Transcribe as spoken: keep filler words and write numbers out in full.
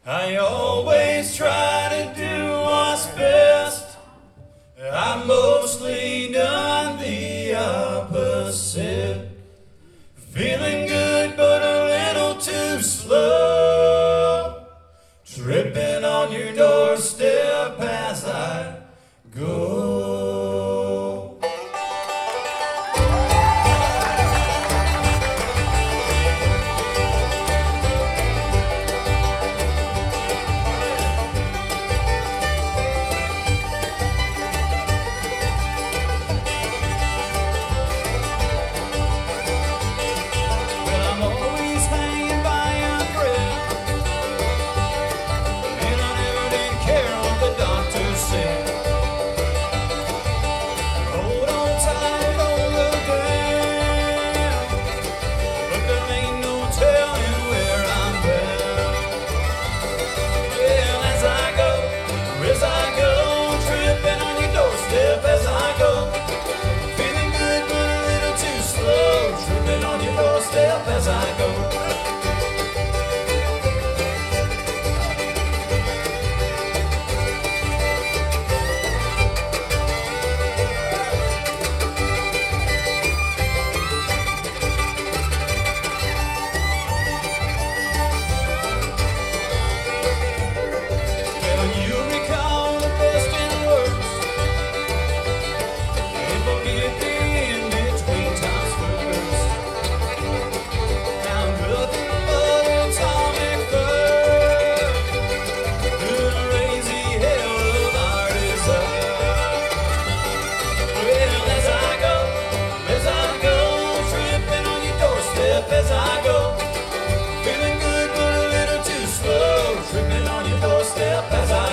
I always try to do what's best. I've mostly done the opposite. Feeling good but a little too slow. Tripping on your doorstep as I go. As I go. Well, you recall the best and worst, and forget the in between times first. As I go, feeling good but a little too slow, tripping on your doorstep as I